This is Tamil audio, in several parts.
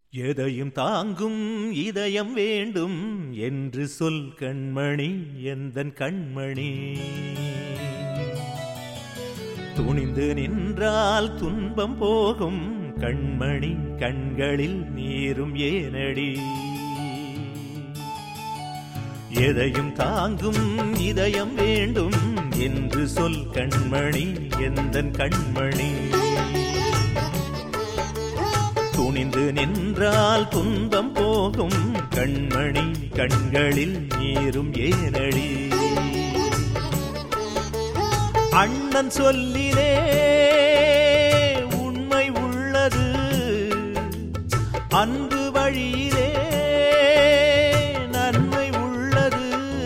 எதையும் தாங்கும் இதயம் வேண்டும் என்று சொல் கண்மணி, எந்தன் கண்மணி. துணிந்து நின்றால் துன்பம் போகும் கண்மணி, கண்களில் நீரும் ஏனடி. எதையும் தாங்கும் இதயம் வேண்டும் என்று சொல் கண்மணி, எந்தன் கண்மணி. துணிந்து நின்றால் துன்பம் போகும் கண்மணி, கண்களில் நீரும் ஏனடி. அண்ணன் சொல்லிலே உண்மை உள்ளது, அன்பு வழியிலே நன்மை உள்ளது.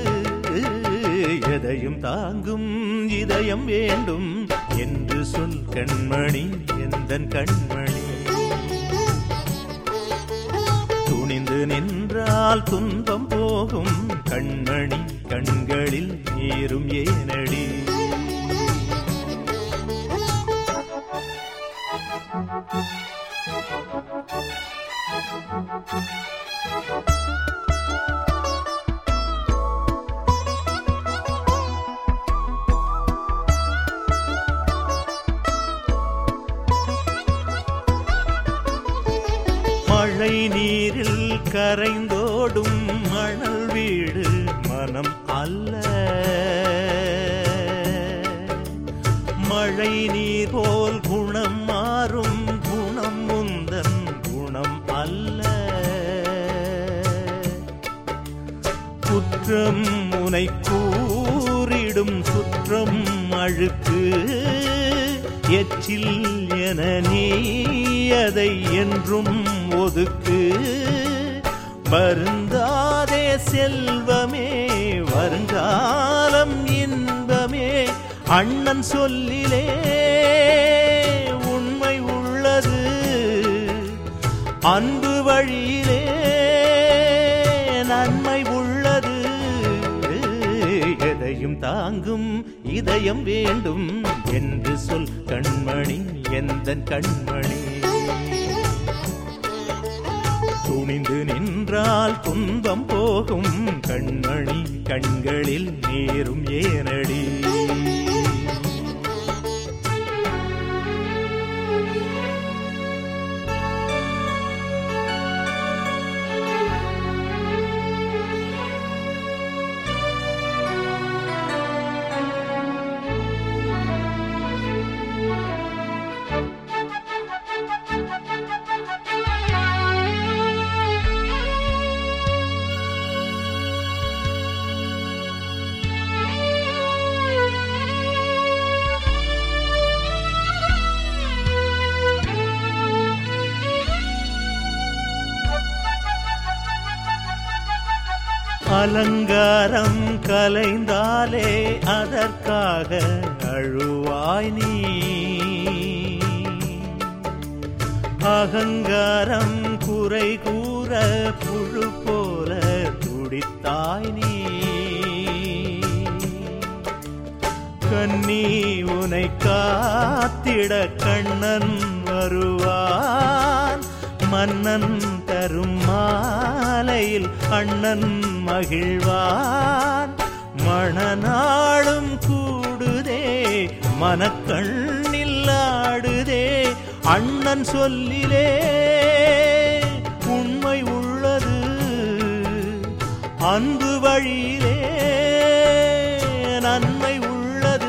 எதையும் தாங்கும் இதயம் வேண்டும் என்று சொல் கண்மணி, எந்தன் கண்மணி. துணிந்து நின்றால் துன்பம் போகும் கண்மணி, கண்களில் நீரும் ஏனடி. மழை நீரில் கரைந்தோடும் மணல் வீடு மனம் அல்ல. மழை நீர் போல் குணம் மாறும், குணம் முந்தன் குணம் அல்ல. குற்றம் உனை கூறிடும் சுற்றம் அழுக்கு, எச்சில் என நீ அதை என்றும் ஒதுக்கு. வருந்தாதே செல்வமே, வருங்காலம் இன்பமே. அண்ணன் சொல்லிலே உண்மை உள்ளது, அன்பு வழியிலே நன்மை உள்ளது. எதையும் தாங்கும் இதயம் வேண்டும் என்று சொல் கண்மணி, எந்தன் கண்மணி. துணிந்து நின்றால் துன்பம் போகும் கண்மணி, கண்களில் நீரும் ஏனடி. அலங்காரம் கலைந்தாலே அதற்காக அழுவாய் நீ. அகங்காரம் குறை கூற புழு போல துடித்தாய் நீ. கண்ணி உனை காத்திட கண்ணன் வருவான். மன்னன் தரும் மாலையில் அண்ணன் மகிழ்வான். மணநாளும் கூடுதே, மனக்கண்ணில் ஆடுதே. அண்ணன் சொல்லிலே உண்மை உள்ளது, அன்பு வழியிலே நன்மை உள்ளது.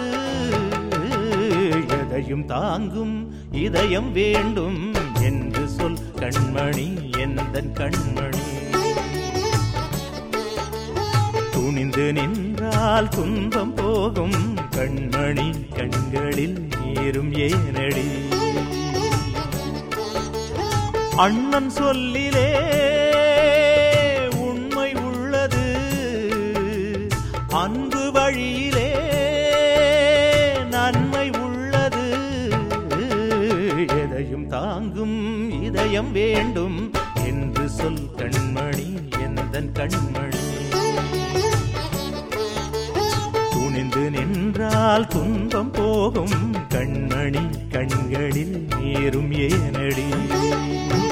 எதையும் தாங்கும் இதயம் வேண்டும் என்று சொல் கண்மணி, எந்தன் கண்மணி. துணிந்து நின்றால் துன்பம் போகும் கண்மணி, கண்களில் நீரும் ஏனடி. அண்ணன் சொல்லிலே உண்மை உள்ளது, அன்பு வழியிலே நன்மை உள்ளது. எதையும் தாங்கும் இதயம் வேண்டும் என்று சொல் கண்மணி, எந்தன் கண்மணி. துணிந்து நின்றால் துன்பம் போகும் கண்மணி, கண்களில் நீரும் ஏனடி.